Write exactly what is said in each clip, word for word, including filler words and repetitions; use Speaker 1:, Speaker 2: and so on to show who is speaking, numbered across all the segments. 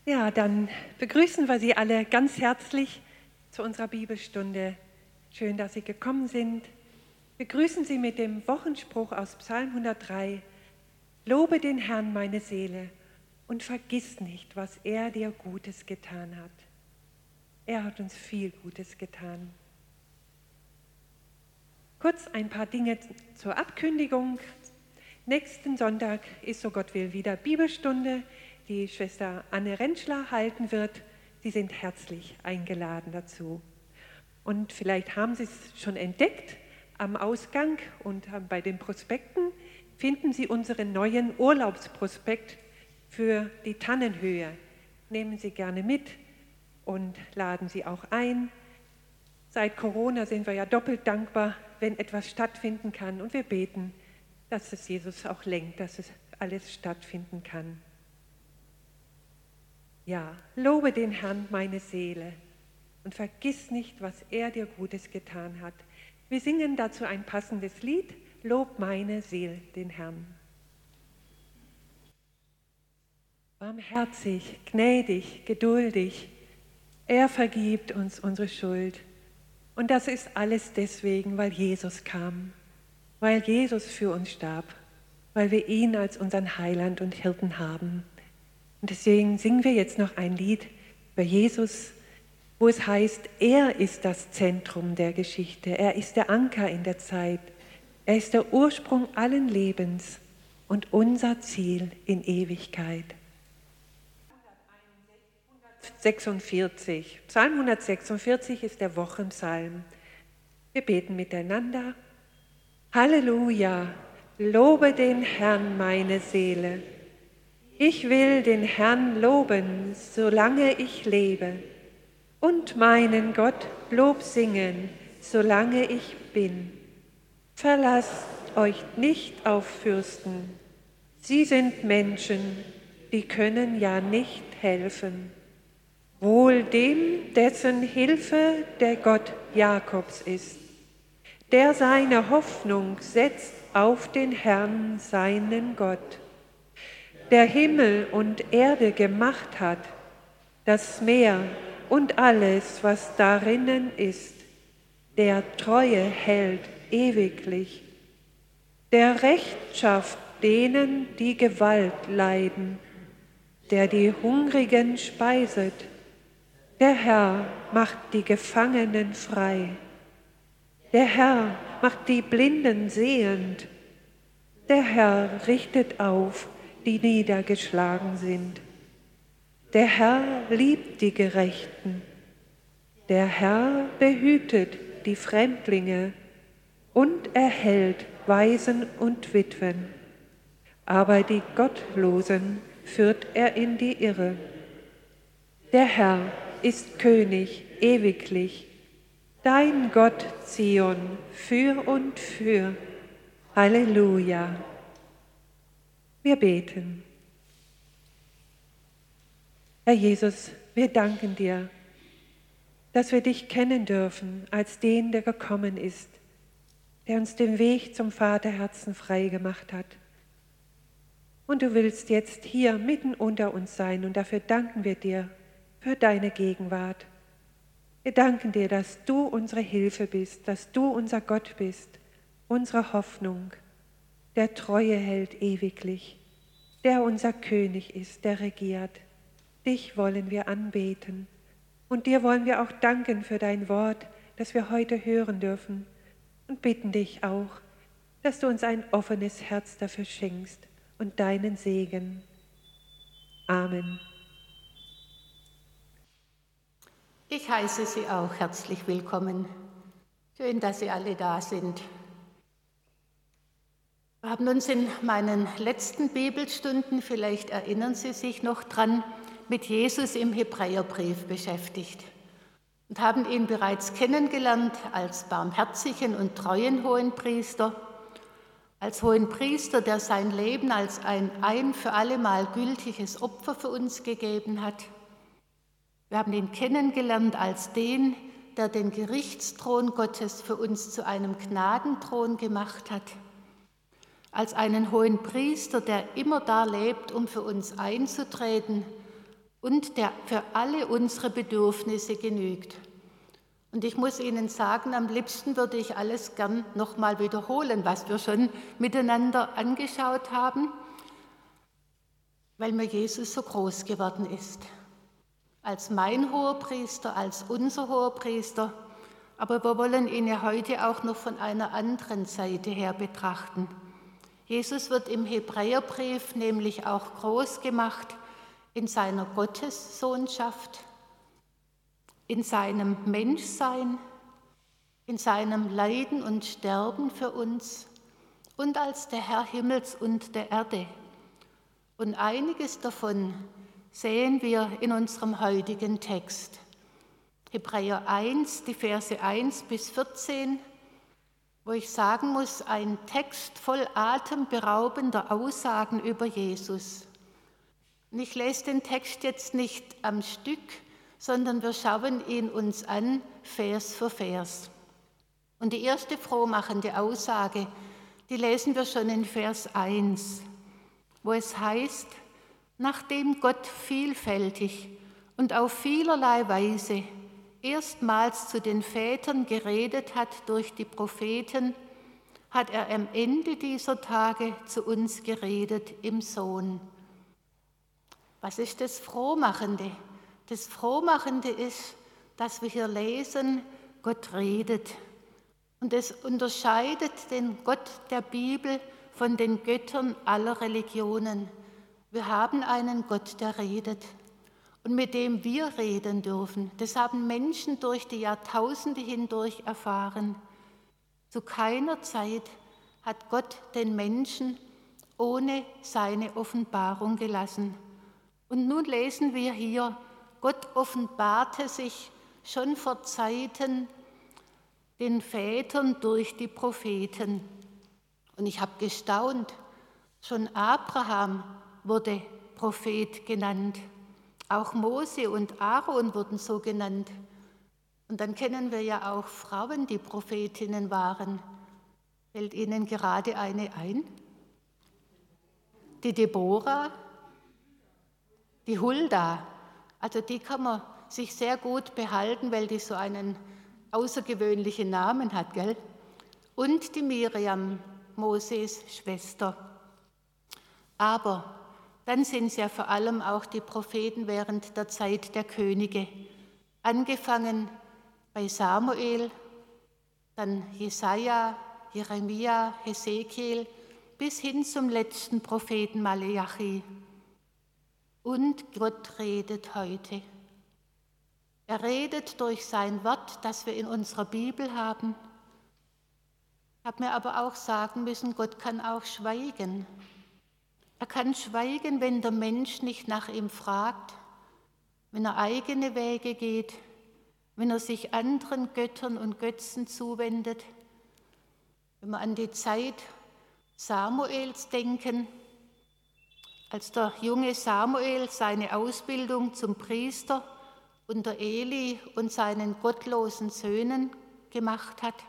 Speaker 1: Ja, dann begrüßen wir Sie alle ganz herzlich zu unserer Bibelstunde. Schön, dass Sie gekommen sind. Begrüßen Sie mit dem Wochenspruch aus Psalm hundertdrei. Lobe den Herrn, meine Seele, und vergiss nicht, was er dir Gutes getan hat. Er hat uns viel Gutes getan. Kurz ein paar Dinge zur Abkündigung. Nächsten Sonntag ist, so Gott will, wieder Bibelstunde, die Schwester Anne Rentschler halten wird. Sie sind herzlich eingeladen dazu. Und vielleicht haben Sie es schon entdeckt, am Ausgang und bei den Prospekten finden Sie unseren neuen Urlaubsprospekt für die Tannenhöhe. Nehmen Sie gerne mit und laden Sie auch ein. Seit Corona sind wir ja doppelt dankbar, wenn etwas stattfinden kann. Und wir beten, dass es Jesus auch lenkt, dass es alles stattfinden kann. Ja, lobe den Herrn, meine Seele, und vergiss nicht, was er dir Gutes getan hat. Wir singen dazu ein passendes Lied, Lob meine Seele den Herrn. Barmherzig, gnädig, geduldig, er vergibt uns unsere Schuld. Und das ist alles deswegen, weil Jesus kam, weil Jesus für uns starb, weil wir ihn als unseren Heiland und Hirten haben. Und deswegen singen wir jetzt noch ein Lied über Jesus, wo es heißt, er ist das Zentrum der Geschichte, er ist der Anker in der Zeit, er ist der Ursprung allen Lebens und unser Ziel in Ewigkeit. hundertsechsundvierzig. Psalm hundertsechsundvierzig ist der Wochenpsalm. Wir beten miteinander. Halleluja, lobe den Herrn, meine Seele. Ich will den Herrn loben, solange ich lebe, und meinen Gott Lob singen, solange ich bin. Verlasst euch nicht auf Fürsten, sie sind Menschen, die können ja nicht helfen. Wohl dem, dessen Hilfe der Gott Jakobs ist, der seine Hoffnung setzt auf den Herrn, seinen Gott, der Himmel und Erde gemacht hat, das Meer und alles, was darinnen ist, der Treue hält ewiglich, der Recht schafft denen, die Gewalt leiden, der die Hungrigen speiset, der Herr macht die Gefangenen frei, der Herr macht die Blinden sehend, der Herr richtet auf, die niedergeschlagen sind. Der Herr liebt die Gerechten, der Herr behütet die Fremdlinge und erhält Waisen und Witwen, aber die Gottlosen führt er in die Irre. Der Herr ist König ewiglich, dein Gott Zion für und für. Halleluja. Wir beten. Herr Jesus, wir danken dir, dass wir dich kennen dürfen als den, der gekommen ist, der uns den Weg zum Vaterherzen frei gemacht hat. Und du willst jetzt hier mitten unter uns sein und dafür danken wir dir für deine Gegenwart. Wir danken dir, dass du unsere Hilfe bist, dass du unser Gott bist, unsere Hoffnung, der Treue hält ewiglich, der unser König ist, der regiert. Dich wollen wir anbeten und dir wollen wir auch danken für dein Wort, das wir heute hören dürfen und bitten dich auch, dass du uns ein offenes Herz dafür schenkst und deinen Segen. Amen.
Speaker 2: Ich heiße Sie auch herzlich willkommen. Schön, dass Sie alle da sind. Wir haben uns in meinen letzten Bibelstunden, vielleicht erinnern Sie sich noch dran, mit Jesus im Hebräerbrief beschäftigt und haben ihn bereits kennengelernt als barmherzigen und treuen Hohenpriester, als Hohenpriester, der sein Leben als ein ein für allemal gültiges Opfer für uns gegeben hat. Wir haben ihn kennengelernt als den, der den Gerichtsthron Gottes für uns zu einem Gnadenthron gemacht hat, als einen Hohenpriester, der immer da lebt, um für uns einzutreten und der für alle unsere Bedürfnisse genügt. Und ich muss Ihnen sagen, am liebsten würde ich alles gern nochmal wiederholen, was wir schon miteinander angeschaut haben, weil mir Jesus so groß geworden ist. Als mein Hohepriester, als unser Hohepriester. Aber wir wollen ihn ja heute auch noch von einer anderen Seite her betrachten. Jesus wird im Hebräerbrief nämlich auch groß gemacht in seiner Gottessohnschaft, in seinem Menschsein, in seinem Leiden und Sterben für uns und als der Herr Himmels und der Erde. Und einiges davon sehen wir in unserem heutigen Text. Hebräer eins, die Verse eins bis vierzehn, wo ich sagen muss, ein Text voll atemberaubender Aussagen über Jesus. Und ich lese den Text jetzt nicht am Stück, sondern wir schauen ihn uns an, Vers für Vers. Und die erste frohmachende Aussage, die lesen wir schon in Vers eins, wo es heißt, nachdem Gott vielfältig und auf vielerlei Weise erstmals zu den Vätern geredet hat durch die Propheten, hat er am Ende dieser Tage zu uns geredet im Sohn. Was ist das Frohmachende? Das Frohmachende ist, dass wir hier lesen, Gott redet. Und es unterscheidet den Gott der Bibel von den Göttern aller Religionen. Wir haben einen Gott, der redet und mit dem wir reden dürfen. Das haben Menschen durch die Jahrtausende hindurch erfahren. Zu keiner Zeit hat Gott den Menschen ohne seine Offenbarung gelassen. Und nun lesen wir hier, Gott offenbarte sich schon vor Zeiten den Vätern durch die Propheten. Und ich habe gestaunt, schon Abraham wurde Prophet genannt. Auch Mose und Aaron wurden so genannt. Und dann kennen wir ja auch Frauen, die Prophetinnen waren. Fällt Ihnen gerade eine ein? Die Deborah, die Hulda. Also die kann man sich sehr gut behalten, weil die so einen außergewöhnlichen Namen hat, gell? Und die Miriam, Moses Schwester. Aber dann sind es ja vor allem auch die Propheten während der Zeit der Könige. Angefangen bei Samuel, dann Jesaja, Jeremia, Hesekiel, bis hin zum letzten Propheten Maleachi. Und Gott redet heute. Er redet durch sein Wort, das wir in unserer Bibel haben. Ich habe mir aber auch sagen müssen, Gott kann auch schweigen. Er kann schweigen, wenn der Mensch nicht nach ihm fragt, wenn er eigene Wege geht, wenn er sich anderen Göttern und Götzen zuwendet. Wenn wir an die Zeit Samuels denken, als der junge Samuel seine Ausbildung zum Priester unter Eli und seinen gottlosen Söhnen gemacht hat,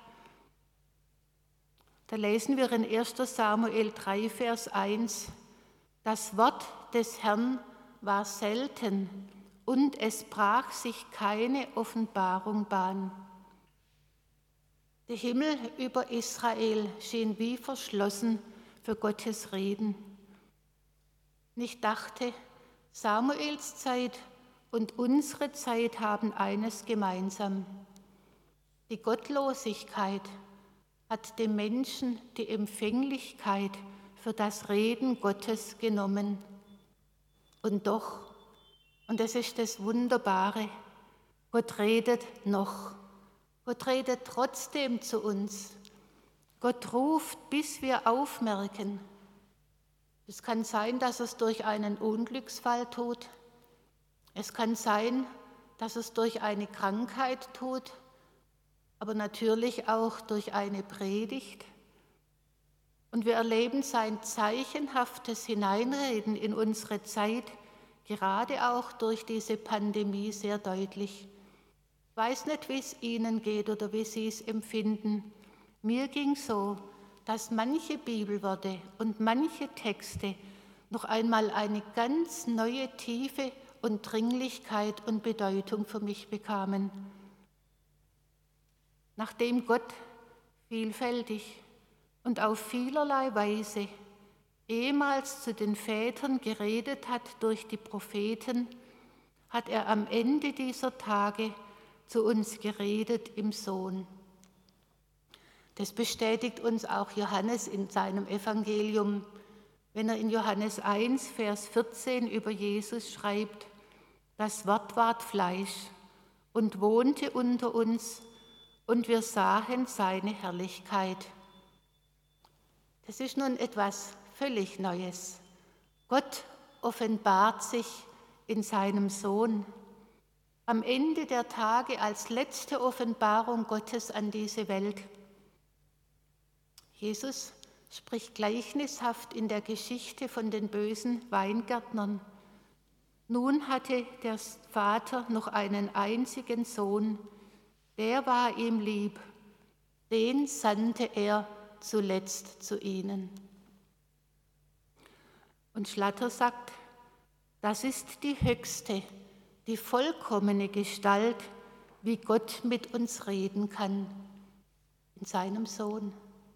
Speaker 2: da lesen wir in erster Samuel drei, Vers eins, das Wort des Herrn war selten und es brach sich keine Offenbarung Bahn. Der Himmel über Israel schien wie verschlossen für Gottes Reden. Und ich dachte, Samuels Zeit und unsere Zeit haben eines gemeinsam. Die Gottlosigkeit hat dem Menschen die Empfänglichkeit für das Reden Gottes genommen. Und doch, und das ist das Wunderbare, Gott redet noch. Gott redet trotzdem zu uns. Gott ruft, bis wir aufmerken. Es kann sein, dass es durch einen Unglücksfall tut. Es kann sein, dass es durch eine Krankheit tut, aber natürlich auch durch eine Predigt. Und wir erleben sein zeichenhaftes Hineinreden in unsere Zeit, gerade auch durch diese Pandemie sehr deutlich. Ich weiß nicht, wie es Ihnen geht oder wie Sie es empfinden. Mir ging so, dass manche Bibelworte und manche Texte noch einmal eine ganz neue Tiefe und Dringlichkeit und Bedeutung für mich bekamen. Nachdem Gott vielfältig und auf vielerlei Weise ehemals zu den Vätern geredet hat durch die Propheten, hat er am Ende dieser Tage zu uns geredet im Sohn. Das bestätigt uns auch Johannes in seinem Evangelium, wenn er in Johannes eins, Vers vierzehn über Jesus schreibt: Das Wort ward Fleisch und wohnte unter uns, und wir sahen seine Herrlichkeit. Das ist nun etwas völlig Neues. Gott offenbart sich in seinem Sohn am Ende der Tage als letzte Offenbarung Gottes an diese Welt. Jesus spricht gleichnishaft in der Geschichte von den bösen Weingärtnern. Nun hatte der Vater noch einen einzigen Sohn, der war ihm lieb, den sandte er zuletzt zu ihnen. Und Schlatter sagt, das ist die höchste, die vollkommene Gestalt, wie Gott mit uns reden kann, in seinem Sohn.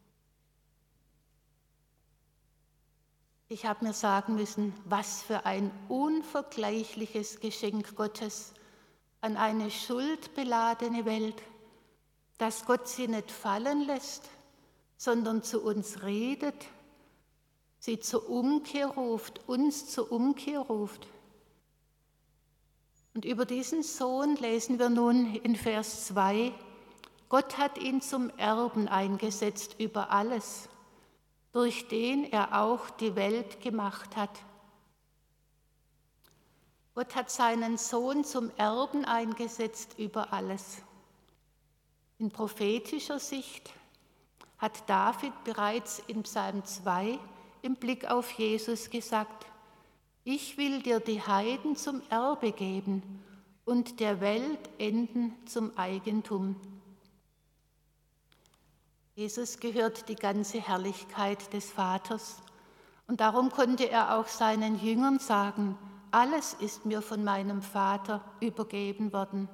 Speaker 2: Ich habe mir sagen müssen, was für ein unvergleichliches Geschenk Gottes an eine schuldbeladene Welt, dass Gott sie nicht fallen lässt, sondern zu uns redet, sie zur Umkehr ruft, uns zur Umkehr ruft. Und über diesen Sohn lesen wir nun in Vers zwei, Gott hat ihn zum Erben eingesetzt über alles, durch den er auch die Welt gemacht hat. Gott hat seinen Sohn zum Erben eingesetzt über alles. In prophetischer Sicht hat David bereits in Psalm zwei im Blick auf Jesus gesagt, ich will dir die Heiden zum Erbe geben und der Welt Enden zum Eigentum. Jesus gehört die ganze Herrlichkeit des Vaters und darum konnte er auch seinen Jüngern sagen, alles ist mir von meinem Vater übergeben worden.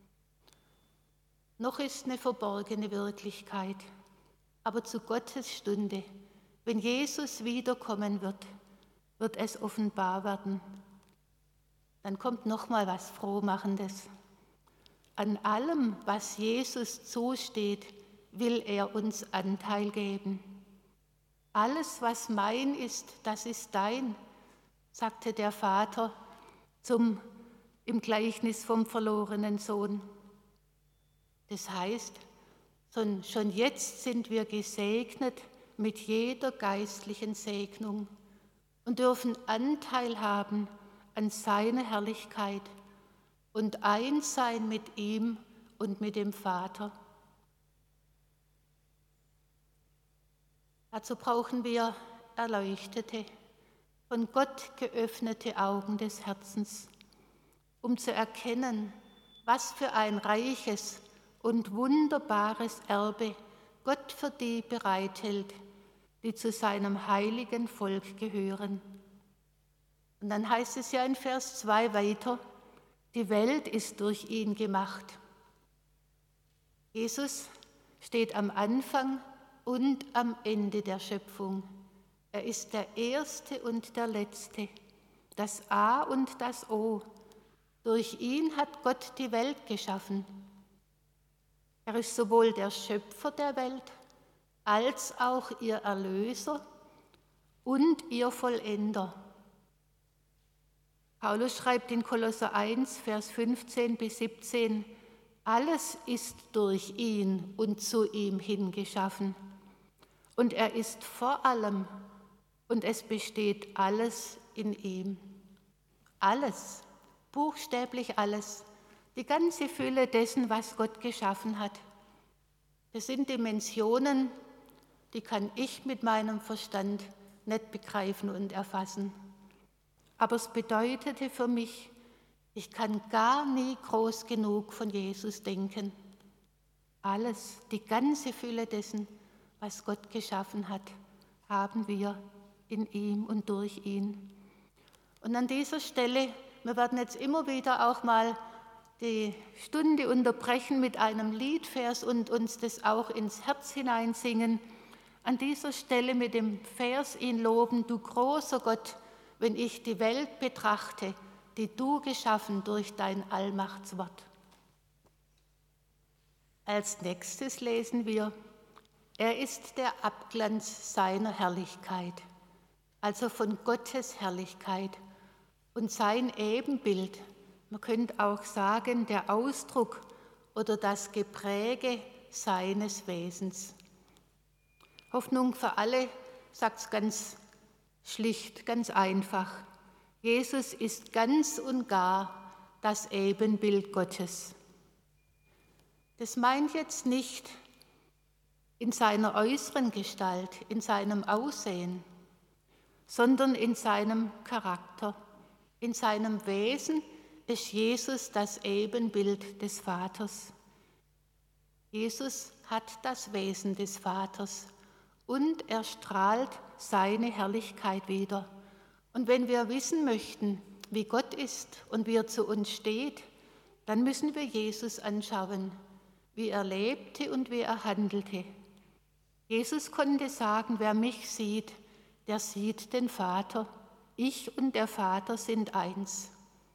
Speaker 2: Noch ist eine verborgene Wirklichkeit, aber zu Gottes Stunde, wenn Jesus wiederkommen wird, wird es offenbar werden. Dann kommt noch mal was Frohmachendes. An allem, was Jesus zusteht, will er uns Anteil geben. Alles, was mein ist, das ist dein, sagte der Vater zum, im Gleichnis vom verlorenen Sohn. Das heißt, schon jetzt sind wir gesegnet mit jeder geistlichen Segnung und dürfen Anteil haben an seiner Herrlichkeit und eins sein mit ihm und mit dem Vater. Dazu brauchen wir erleuchtete, von Gott geöffnete Augen des Herzens, um zu erkennen, was für ein reiches und wunderbares Erbe Gott für die bereithält, die zu seinem heiligen Volk gehören. Und dann heißt es ja in Vers zwei weiter, die Welt ist durch ihn gemacht. Jesus steht am Anfang und am Ende der Schöpfung. Er ist der Erste und der Letzte, das A und das O. Durch ihn hat Gott die Welt geschaffen. Er ist sowohl der Schöpfer der Welt als auch ihr Erlöser und ihr Vollender. Paulus schreibt in Kolosser eins, Vers fünfzehn bis siebzehn, alles ist durch ihn und zu ihm hingeschaffen. Und er ist vor allem und es besteht alles in ihm. Alles, buchstäblich alles, die ganze Fülle dessen, was Gott geschaffen hat. Das sind Dimensionen, die kann ich mit meinem Verstand nicht begreifen und erfassen. Aber es bedeutete für mich, ich kann gar nie groß genug von Jesus denken. Alles, die ganze Fülle dessen, was Gott geschaffen hat, haben wir in ihm und durch ihn. Und an dieser Stelle Wir werden jetzt immer wieder auch mal die Stunde unterbrechen mit einem Liedvers und uns das auch ins Herz hineinsingen. An dieser Stelle mit dem Vers ihn loben: Du großer Gott, wenn ich die Welt betrachte, die du geschaffen durch dein Allmachtswort. Als nächstes lesen wir: Er ist der Abglanz seiner Herrlichkeit, also von Gottes Herrlichkeit, und sein Ebenbild, man könnte auch sagen, der Ausdruck oder das Gepräge seines Wesens. Hoffnung für alle sagt es ganz schlicht, ganz einfach: Jesus ist ganz und gar das Ebenbild Gottes. Das meint jetzt nicht in seiner äußeren Gestalt, in seinem Aussehen, sondern in seinem Charakter, in seinem Wesen ist Jesus das Ebenbild des Vaters. Jesus hat das Wesen des Vaters und er strahlt seine Herrlichkeit wider. Und wenn wir wissen möchten, wie Gott ist und wie er zu uns steht, dann müssen wir Jesus anschauen, wie er lebte und wie er handelte. Jesus konnte sagen: Wer mich sieht, der sieht den Vater. Ich und der Vater sind eins.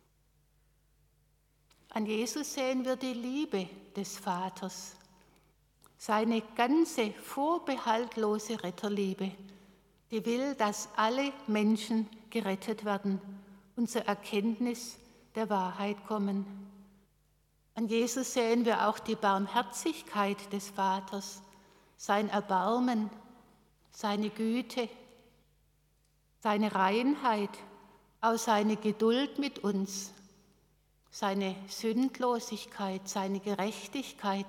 Speaker 2: An Jesus sehen wir die Liebe des Vaters, seine ganze vorbehaltlose Retterliebe, die will, dass alle Menschen gerettet werden und zur Erkenntnis der Wahrheit kommen. An Jesus sehen wir auch die Barmherzigkeit des Vaters, sein Erbarmen, seine Güte, seine Reinheit, auch seine Geduld mit uns, seine Sündlosigkeit, seine Gerechtigkeit.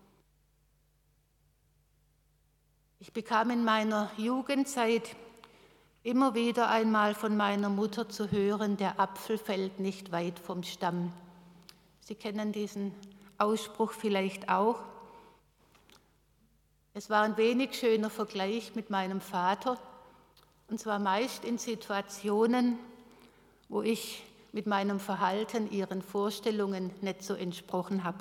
Speaker 2: Ich bekam in meiner Jugendzeit immer wieder einmal von meiner Mutter zu hören: Der Apfel fällt nicht weit vom Stamm. Sie kennen diesen Ausspruch vielleicht auch. Es war ein wenig schöner Vergleich mit meinem Vater, und zwar meist in Situationen, wo ich mit meinem Verhalten ihren Vorstellungen nicht so entsprochen habe.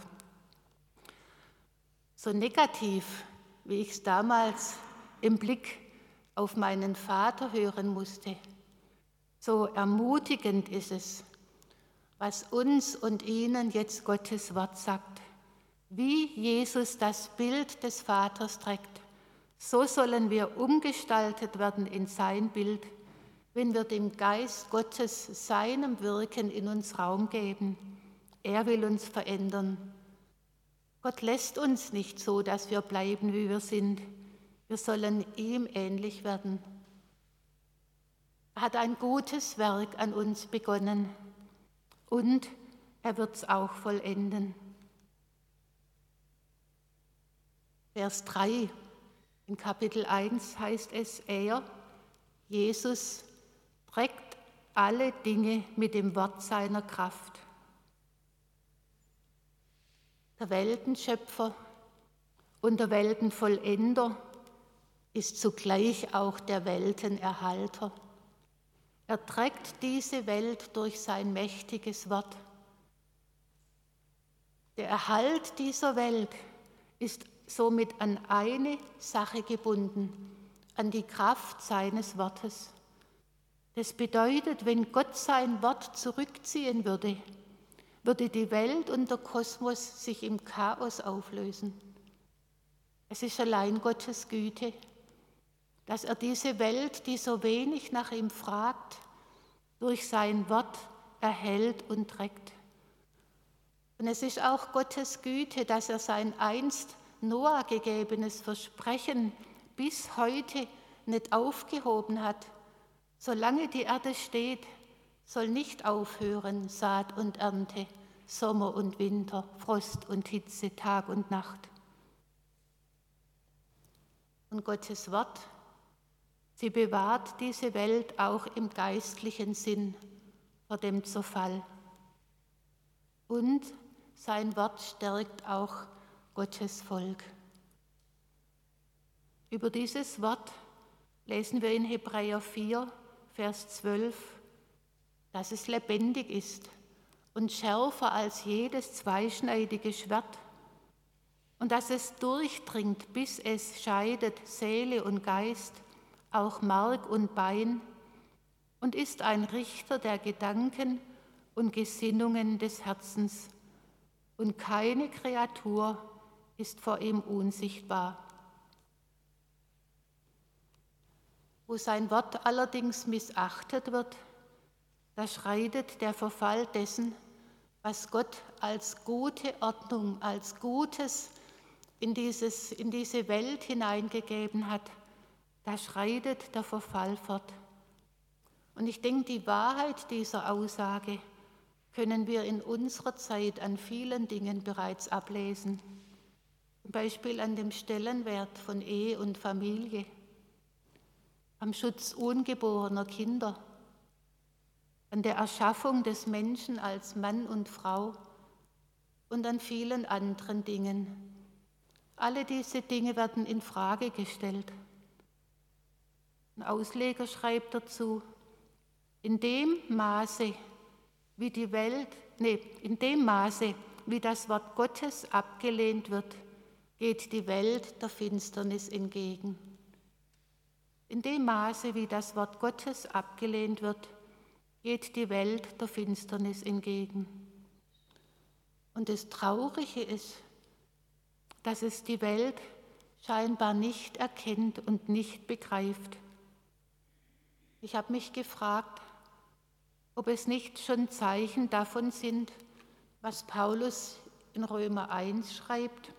Speaker 2: So negativ, wie ich es damals im Blick auf meinen Vater hören musste, so ermutigend ist es, was uns und Ihnen jetzt Gottes Wort sagt. Wie Jesus das Bild des Vaters trägt, so sollen wir umgestaltet werden in sein Bild, wenn wir dem Geist Gottes, seinem Wirken in uns Raum geben. Er will uns verändern. Gott lässt uns nicht so, dass wir bleiben, wie wir sind. Wir sollen ihm ähnlich werden. Er hat ein gutes Werk an uns begonnen und er wird es auch vollenden. Vers drei in Kapitel eins heißt es: Er, Jesus, trägt alle Dinge mit dem Wort seiner Kraft. Der Weltenschöpfer und der Weltenvollender ist zugleich auch der Weltenerhalter. Er trägt diese Welt durch sein mächtiges Wort. Der Erhalt dieser Welt ist somit an eine Sache gebunden, an die Kraft seines Wortes. Das bedeutet, wenn Gott sein Wort zurückziehen würde, würde die Welt und der Kosmos sich im Chaos auflösen. Es ist allein Gottes Güte, dass er diese Welt, die so wenig nach ihm fragt, durch sein Wort erhält und trägt. Und es ist auch Gottes Güte, dass er sein einst Noah gegebenes Versprechen bis heute nicht aufgehoben hat. Solange die Erde steht, soll nicht aufhören Saat und Ernte, Sommer und Winter, Frost und Hitze, Tag und Nacht. Und Gottes Wort, sie bewahrt diese Welt auch im geistlichen Sinn vor dem Zerfall. Und sein Wort stärkt auch Gottes Volk. Über dieses Wort lesen wir in Hebräer vier, Vers zwölf: dass es lebendig ist und schärfer als jedes zweischneidige Schwert und dass es durchdringt, bis es scheidet Seele und Geist, auch Mark und Bein, und ist ein Richter der Gedanken und Gesinnungen des Herzens, und keine Kreatur ist vor ihm unsichtbar. Wo sein Wort allerdings missachtet wird, da schreitet der Verfall dessen, was Gott als gute Ordnung, als Gutes in, dieses, in diese Welt hineingegeben hat, da schreitet der Verfall fort. Und ich denke, die Wahrheit dieser Aussage können wir in unserer Zeit an vielen Dingen bereits ablesen. Zum Beispiel an dem Stellenwert von Ehe und Familie, am Schutz ungeborener Kinder, an der Erschaffung des Menschen als Mann und Frau und an vielen anderen Dingen. Alle diese Dinge werden in Frage gestellt. Ein Ausleger schreibt dazu: In dem Maße, wie die Welt, nee, in dem Maße, wie das Wort Gottes abgelehnt wird, geht die Welt der Finsternis entgegen. In dem Maße, wie das Wort Gottes abgelehnt wird, geht die Welt der Finsternis entgegen. Und das Traurige ist, dass es die Welt scheinbar nicht erkennt und nicht begreift. Ich habe mich gefragt, ob es nicht schon Zeichen davon sind, was Paulus in Römer eins schreibt.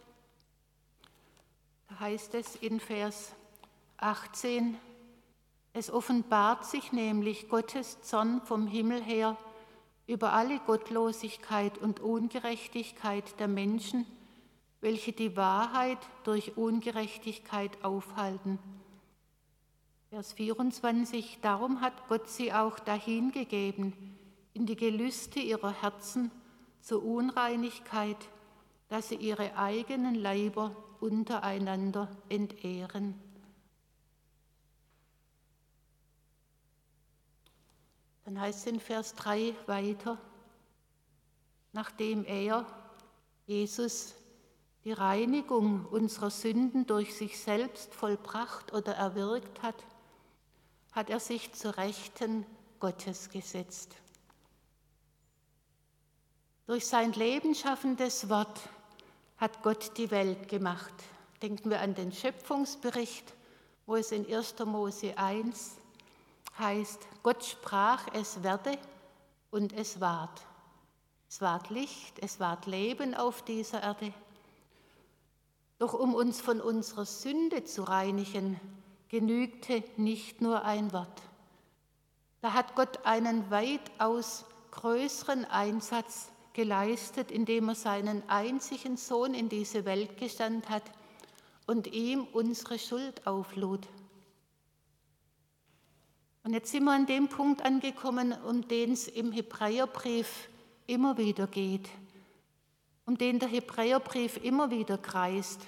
Speaker 2: Da heißt es in Vers achtzehn, es offenbart sich nämlich Gottes Zorn vom Himmel her über alle Gottlosigkeit und Ungerechtigkeit der Menschen, welche die Wahrheit durch Ungerechtigkeit aufhalten. Vers vierundzwanzig, darum hat Gott sie auch dahingegeben, in die Gelüste ihrer Herzen zur Unreinigkeit, dass sie ihre eigenen Leiber untereinander entehren. Dann heißt es in Vers drei weiter, nachdem er, Jesus, die Reinigung unserer Sünden durch sich selbst vollbracht oder erwirkt hat, hat er sich zur Rechten Gottes gesetzt. Durch sein lebenschaffendes Wort hat Gott die Welt gemacht. Denken wir an den Schöpfungsbericht, wo es in erster Mose eins heißt, Gott sprach, es werde und es ward. Es ward Licht, es ward Leben auf dieser Erde. Doch um uns von unserer Sünde zu reinigen, genügte nicht nur ein Wort. Da hat Gott einen weitaus größeren Einsatz geleistet, indem er seinen einzigen Sohn in diese Welt gesandt hat und ihm unsere Schuld auflud. Und jetzt sind wir an dem Punkt angekommen, um den es im Hebräerbrief immer wieder geht, um den der Hebräerbrief immer wieder kreist.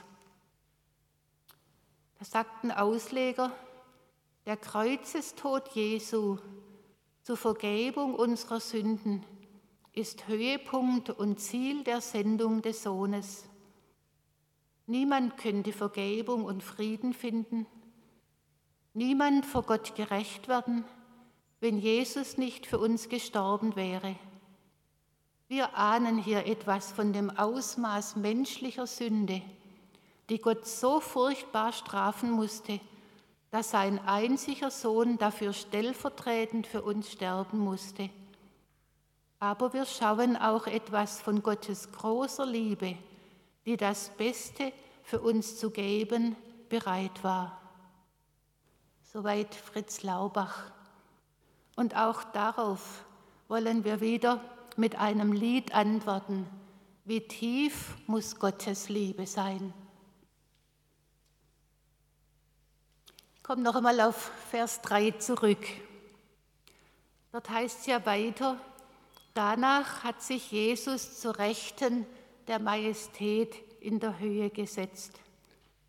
Speaker 2: Da sagt ein Ausleger, der Kreuzestod Jesu zur Vergebung unserer Sünden ist Höhepunkt und Ziel der Sendung des Sohnes. Niemand könnte Vergebung und Frieden finden, niemand vor Gott gerecht werden, wenn Jesus nicht für uns gestorben wäre. Wir ahnen hier etwas von dem Ausmaß menschlicher Sünde, die Gott so furchtbar strafen musste, dass sein einziger Sohn dafür stellvertretend für uns sterben musste. Aber wir schauen auch etwas von Gottes großer Liebe, die das Beste für uns zu geben bereit war. Soweit Fritz Laubach. Und auch darauf wollen wir wieder mit einem Lied antworten. Wie tief muss Gottes Liebe sein? Ich komme noch einmal auf Vers drei zurück. Dort heißt es ja weiter, danach hat sich Jesus zur Rechten der Majestät in der Höhe gesetzt.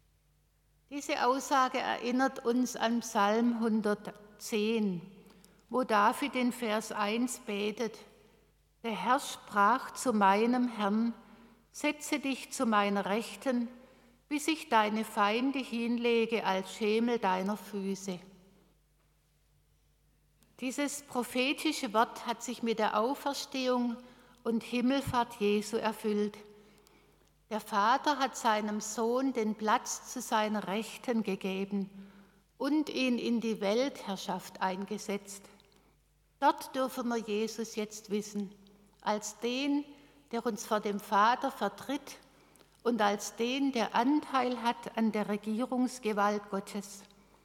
Speaker 2: Diese Aussage erinnert uns an Psalm hundertzehn, wo David in Vers eins betet: Der Herr sprach zu meinem Herrn, setze dich zu meiner Rechten, bis ich deine Feinde hinlege als Schemel deiner Füße. Dieses prophetische Wort hat sich mit der Auferstehung und Himmelfahrt Jesu erfüllt. Der Vater hat seinem Sohn den Platz zu seiner Rechten gegeben und ihn in die Weltherrschaft eingesetzt. Dort dürfen wir Jesus jetzt wissen, als den, der uns vor dem Vater vertritt und als den, der Anteil hat an der Regierungsgewalt Gottes.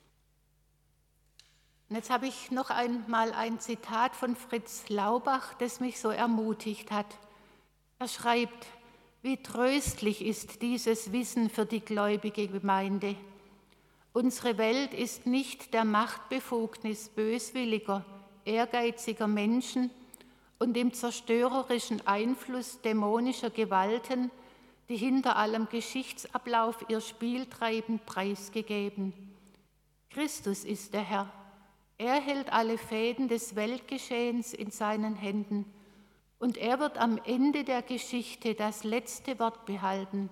Speaker 2: Und jetzt habe ich noch einmal ein Zitat von Fritz Laubach, das mich so ermutigt hat. Er schreibt: Wie tröstlich ist dieses Wissen für die gläubige Gemeinde. Unsere Welt ist nicht der Machtbefugnis böswilliger, ehrgeiziger Menschen und dem zerstörerischen Einfluss dämonischer Gewalten, die hinter allem Geschichtsablauf ihr Spiel treiben, preisgegeben. Christus ist der Herr. Er hält alle Fäden des Weltgeschehens in seinen Händen und er wird am Ende der Geschichte das letzte Wort behalten.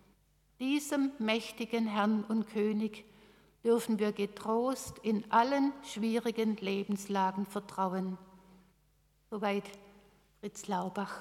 Speaker 2: Diesem mächtigen Herrn und König dürfen wir getrost in allen schwierigen Lebenslagen vertrauen. Soweit Fritz Laubach.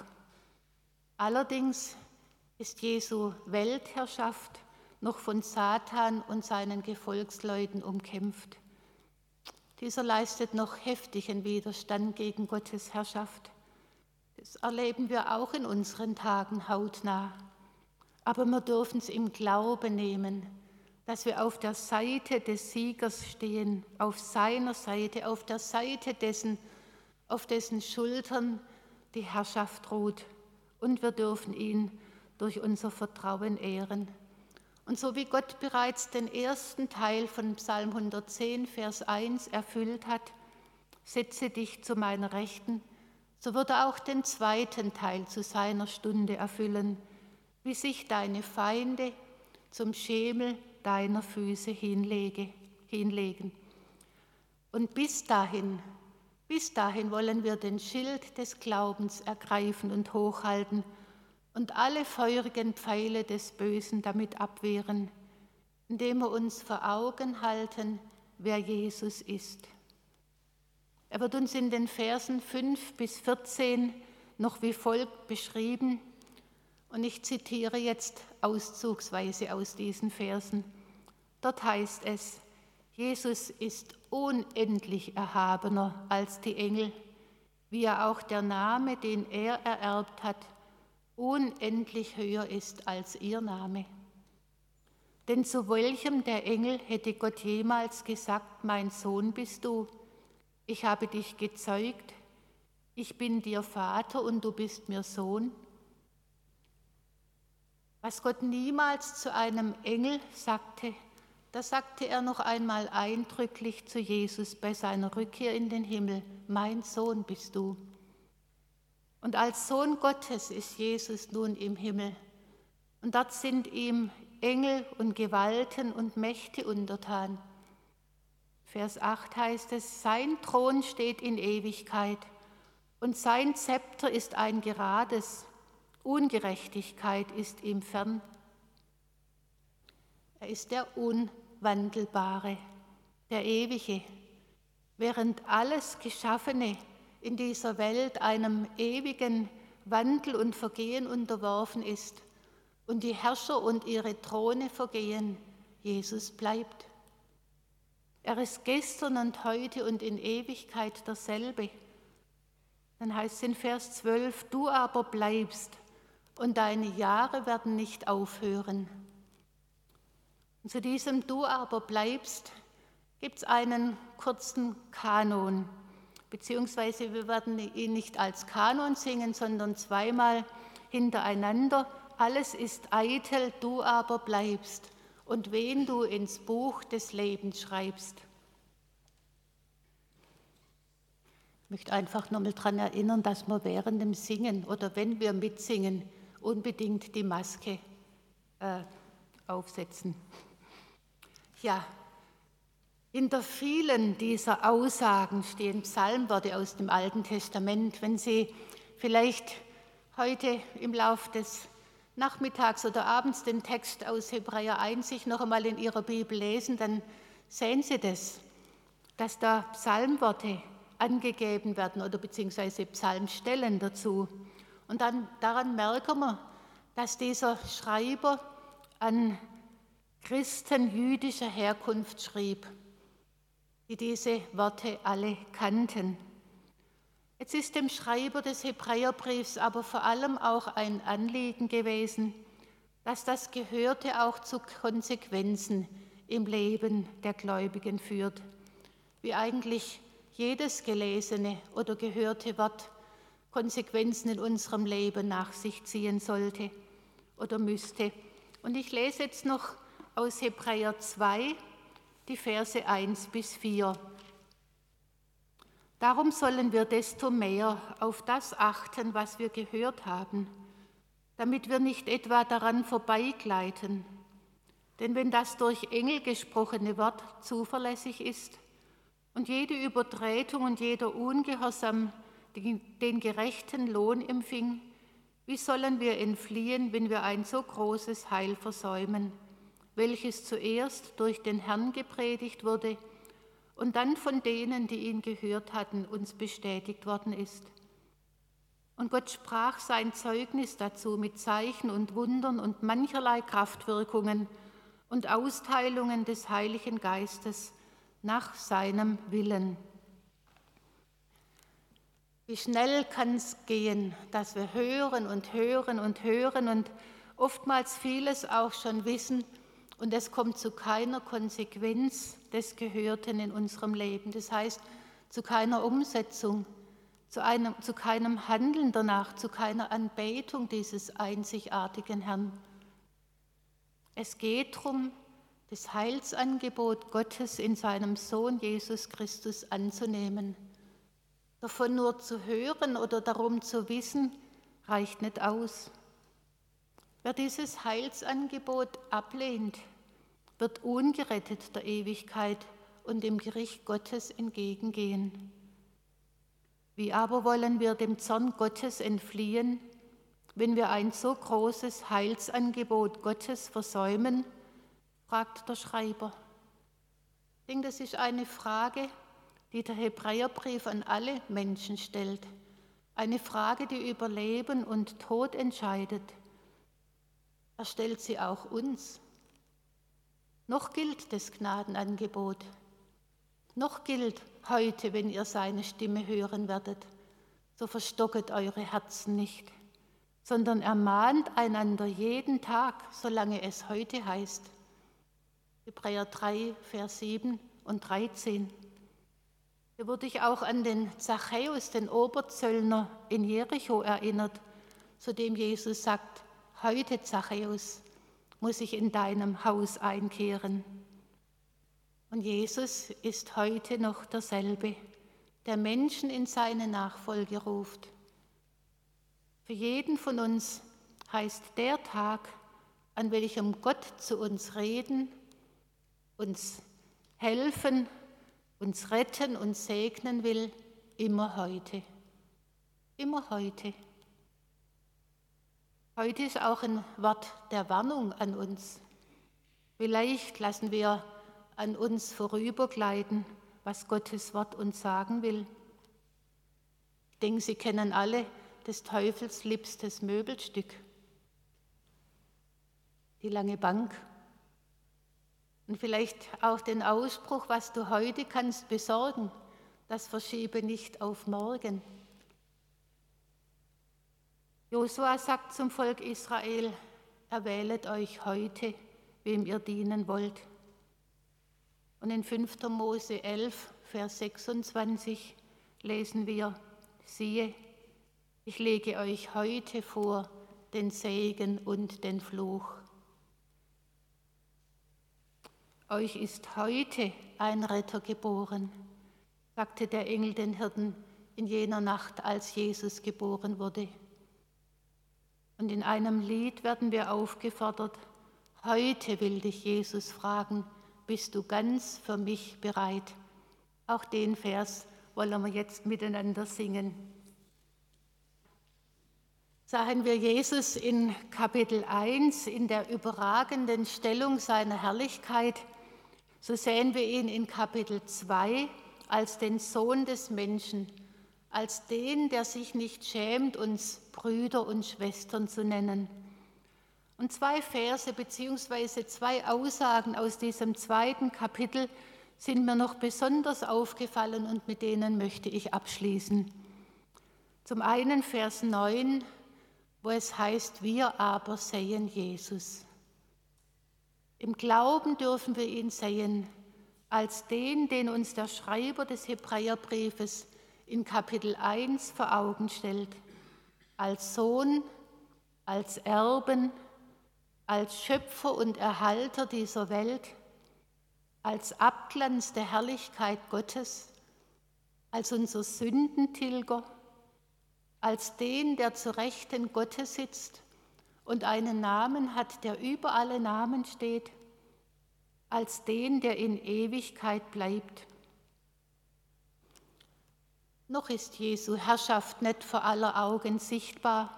Speaker 2: Allerdings ist Jesu Weltherrschaft noch von Satan und seinen Gefolgsleuten umkämpft. Dieser leistet noch heftigen Widerstand gegen Gottes Herrschaft. Das erleben wir auch in unseren Tagen hautnah. Aber wir dürfen es im Glauben nehmen, dass wir auf der Seite des Siegers stehen, auf seiner Seite, auf der Seite dessen, auf dessen Schultern die Herrschaft ruht. Und wir dürfen ihn durch unser Vertrauen ehren. Und so wie Gott bereits den ersten Teil von Psalm hundertzehn, Vers eins erfüllt hat, setze dich zu meiner Rechten, so wird er auch den zweiten Teil zu seiner Stunde erfüllen, bis ich deine Feinde zum Schemel deiner Füße hinlege, hinlegen. Und bis dahin, bis dahin wollen wir den Schild des Glaubens ergreifen und hochhalten und alle feurigen Pfeile des Bösen damit abwehren, indem wir uns vor Augen halten, wer Jesus ist. Er wird uns in den Versen fünf bis vierzehn noch wie folgt beschrieben, und ich zitiere jetzt auszugsweise aus diesen Versen. Dort heißt es: Jesus ist unendlich erhabener als die Engel, wie ja auch der Name, den er ererbt hat, unendlich höher ist als ihr Name. Denn zu welchem der Engel hätte Gott jemals gesagt: Mein Sohn bist du, ich habe dich gezeugt, ich bin dir Vater und du bist mir Sohn? Was Gott niemals zu einem Engel sagte, das sagte er noch einmal eindrücklich zu Jesus bei seiner Rückkehr in den Himmel: Mein Sohn bist du. Und als Sohn Gottes ist Jesus nun im Himmel. Und dort sind ihm Engel und Gewalten und Mächte untertan. Vers acht heißt es: Sein Thron steht in Ewigkeit und sein Zepter ist ein gerades. Ungerechtigkeit ist ihm fern. Er ist der Unwandelbare, der Ewige, während alles Geschaffene in dieser Welt einem ewigen Wandel und Vergehen unterworfen ist und die Herrscher und ihre Throne vergehen, Jesus bleibt. Er ist gestern und heute und in Ewigkeit derselbe. Dann heißt es in Vers zwölf: Du aber bleibst und deine Jahre werden nicht aufhören. Und zu diesem Du aber bleibst gibt es einen kurzen Kanon, beziehungsweise wir werden ihn nicht als Kanon singen, sondern zweimal hintereinander. Alles ist eitel, du aber bleibst, und wen du ins Buch des Lebens schreibst. Ich möchte einfach nochmal daran erinnern, dass wir während dem Singen oder wenn wir mitsingen, unbedingt die Maske äh, aufsetzen. Ja, Hinter vielen dieser Aussagen stehen Psalmworte aus dem Alten Testament. Wenn Sie vielleicht heute im Lauf des Nachmittags oder abends den Text aus Hebräer eins sich noch einmal in Ihrer Bibel lesen, dann sehen Sie das, dass da Psalmworte angegeben werden oder beziehungsweise Psalmstellen dazu. Und dann daran merken wir, dass dieser Schreiber an Christen jüdischer Herkunft schrieb, die diese Worte alle kannten. Jetzt ist dem Schreiber des Hebräerbriefs aber vor allem auch ein Anliegen gewesen, dass das Gehörte auch zu Konsequenzen im Leben der Gläubigen führt, wie eigentlich jedes gelesene oder gehörte Wort Konsequenzen in unserem Leben nach sich ziehen sollte oder müsste. Und ich lese jetzt noch aus Hebräer zwei, die Verse eins bis vier. Darum sollen wir desto mehr auf das achten, was wir gehört haben, damit wir nicht etwa daran vorbeigleiten. Denn wenn das durch Engel gesprochene Wort zuverlässig ist und jede Übertretung und jeder Ungehorsam den gerechten Lohn empfing, wie sollen wir entfliehen, wenn wir ein so großes Heil versäumen, welches zuerst durch den Herrn gepredigt wurde und dann von denen, die ihn gehört hatten, uns bestätigt worden ist. Und Gott sprach sein Zeugnis dazu mit Zeichen und Wundern und mancherlei Kraftwirkungen und Austeilungen des Heiligen Geistes nach seinem Willen. Wie schnell kann es gehen, dass wir hören und hören und hören und oftmals vieles auch schon wissen und es kommt zu keiner Konsequenz des Gehörten in unserem Leben. Das heißt, zu keiner Umsetzung, zu, einem, zu keinem Handeln danach, zu keiner Anbetung dieses einzigartigen Herrn. Es geht darum, das Heilsangebot Gottes in seinem Sohn Jesus Christus anzunehmen. Davon nur zu hören oder darum zu wissen, reicht nicht aus. Wer dieses Heilsangebot ablehnt, wird ungerettet der Ewigkeit und dem Gericht Gottes entgegengehen. Wie aber wollen wir dem Zorn Gottes entfliehen, wenn wir ein so großes Heilsangebot Gottes versäumen, fragt der Schreiber. Ich denke, das ist eine Frage, die der Hebräerbrief an alle Menschen stellt. Eine Frage, die über Leben und Tod entscheidet. Er stellt sie auch uns. Noch gilt das Gnadenangebot. Noch gilt heute, wenn ihr seine Stimme hören werdet, so verstocket eure Herzen nicht, sondern ermahnt einander jeden Tag, solange es heute heißt. Hebräer drei, Vers sieben und dreizehn. Hier wurde ich auch an den Zachäus, den Oberzöllner in Jericho, erinnert, zu dem Jesus sagt, heute, Zachäus, muss ich in deinem Haus einkehren. Und Jesus ist heute noch derselbe, der Menschen in seine Nachfolge ruft. Für jeden von uns heißt der Tag, an welchem Gott zu uns reden, uns helfen, uns retten und segnen will, immer heute. Immer heute. Heute ist auch ein Wort der Warnung an uns. Vielleicht lassen wir an uns vorübergleiten, was Gottes Wort uns sagen will. Ich denke, Sie kennen alle des Teufels liebstes Möbelstück, die lange Bank. Und vielleicht auch den Ausspruch, was du heute kannst besorgen, das verschiebe nicht auf morgen. Josua sagt zum Volk Israel, erwählet euch heute, wem ihr dienen wollt. Und in fünfter Mose elf, Vers sechsundzwanzig lesen wir, siehe, ich lege euch heute vor den Segen und den Fluch. Euch ist heute ein Retter geboren, sagte der Engel den Hirten in jener Nacht, als Jesus geboren wurde. Und in einem Lied werden wir aufgefordert, heute will dich Jesus fragen, bist du ganz für mich bereit. Auch den Vers wollen wir jetzt miteinander singen. Sahen wir Jesus in Kapitel eins in der überragenden Stellung seiner Herrlichkeit, so sehen wir ihn in Kapitel zwei als den Sohn des Menschen, als den, der sich nicht schämt, uns Brüder und Schwestern zu nennen. Und zwei Verse bzw. zwei Aussagen aus diesem zweiten Kapitel sind mir noch besonders aufgefallen und mit denen möchte ich abschließen. Zum einen Vers neun, wo es heißt, wir aber sehen Jesus. Im Glauben dürfen wir ihn sehen, als den, den uns der Schreiber des Hebräerbriefes in Kapitel eins vor Augen stellt, als Sohn, als Erben, als Schöpfer und Erhalter dieser Welt, als Abglanz der Herrlichkeit Gottes, als unser Sündentilger, als den, der zu Rechten Gottes sitzt und einen Namen hat, der über alle Namen steht, als den, der in Ewigkeit bleibt. Noch ist Jesu Herrschaft nicht vor aller Augen sichtbar,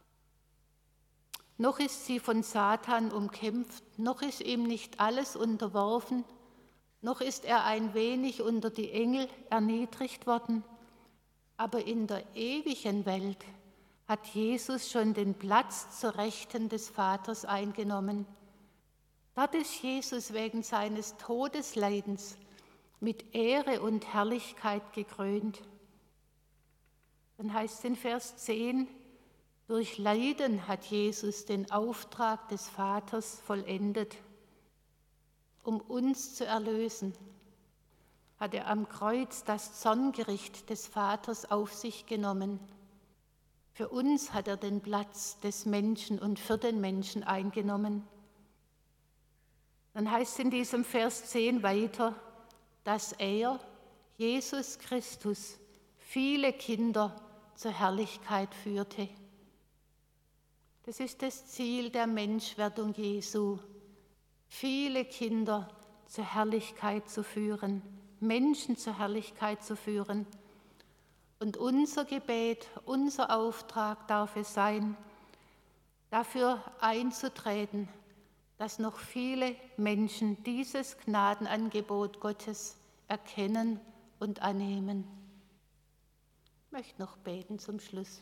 Speaker 2: noch ist sie von Satan umkämpft, noch ist ihm nicht alles unterworfen, noch ist er ein wenig unter die Engel erniedrigt worden, aber in der ewigen Welt hat Jesus schon den Platz zur Rechten des Vaters eingenommen. Dort ist Jesus wegen seines Todesleidens mit Ehre und Herrlichkeit gekrönt. Dann heißt es in Vers zehn, durch Leiden hat Jesus den Auftrag des Vaters vollendet. Um uns zu erlösen, hat er am Kreuz das Zorngericht des Vaters auf sich genommen. Für uns hat er den Platz des Menschen und für den Menschen eingenommen. Dann heißt es in diesem Vers zehn weiter, dass er, Jesus Christus, viele Kinder zur Herrlichkeit führte. Das ist das Ziel der Menschwerdung Jesu, viele Kinder zur Herrlichkeit zu führen, Menschen zur Herrlichkeit zu führen. Und unser Gebet, unser Auftrag darf es sein, dafür einzutreten, dass noch viele Menschen dieses Gnadenangebot Gottes erkennen und annehmen. Ich möchte noch beten zum Schluss.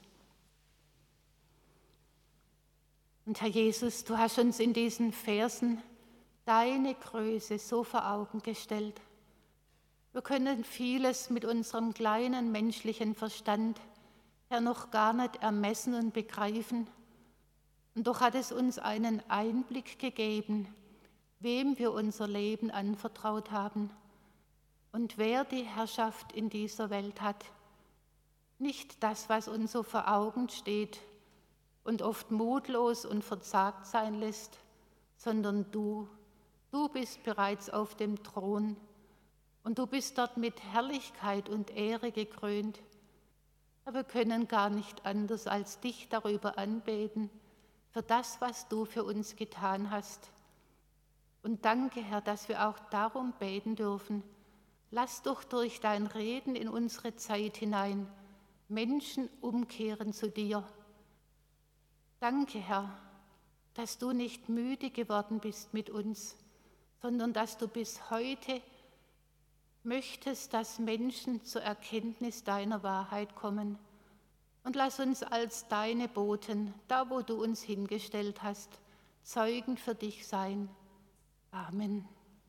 Speaker 2: Und Herr Jesus, du hast uns in diesen Versen deine Größe so vor Augen gestellt. Wir können vieles mit unserem kleinen menschlichen Verstand, Herr, noch gar nicht ermessen und begreifen. Und doch hat es uns einen Einblick gegeben, wem wir unser Leben anvertraut haben und wer die Herrschaft in dieser Welt hat. Nicht das, was uns so vor Augen steht und oft mutlos und verzagt sein lässt, sondern du, du bist bereits auf dem Thron und du bist dort mit Herrlichkeit und Ehre gekrönt. Aber wir können gar nicht anders als dich darüber anbeten, für das, was du für uns getan hast. Und danke, Herr, dass wir auch darum beten dürfen. Lass doch durch dein Reden in unsere Zeit hinein Menschen umkehren zu dir. Danke, Herr, dass du nicht müde geworden bist mit uns, sondern dass du bis heute möchtest, dass Menschen zur Erkenntnis deiner Wahrheit kommen. Und lass uns als deine Boten, da wo du uns hingestellt hast, Zeugen für dich sein. Amen.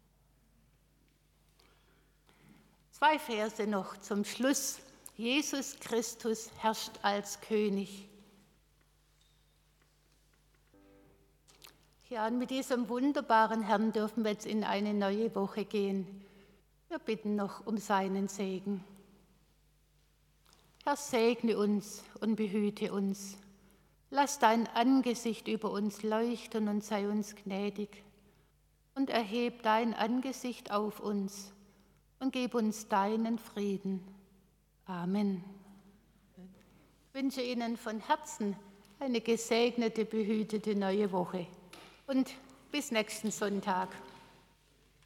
Speaker 2: Zwei Verse noch zum Schluss. Jesus Christus herrscht als König. Ja, und mit diesem wunderbaren Herrn dürfen wir jetzt in eine neue Woche gehen. Wir bitten noch um seinen Segen. Herr, segne uns und behüte uns. Lass dein Angesicht über uns leuchten und sei uns gnädig. Und erheb dein Angesicht auf uns und gib uns deinen Frieden. Amen. Ich wünsche Ihnen von Herzen eine gesegnete, behütete neue Woche. Und bis nächsten Sonntag.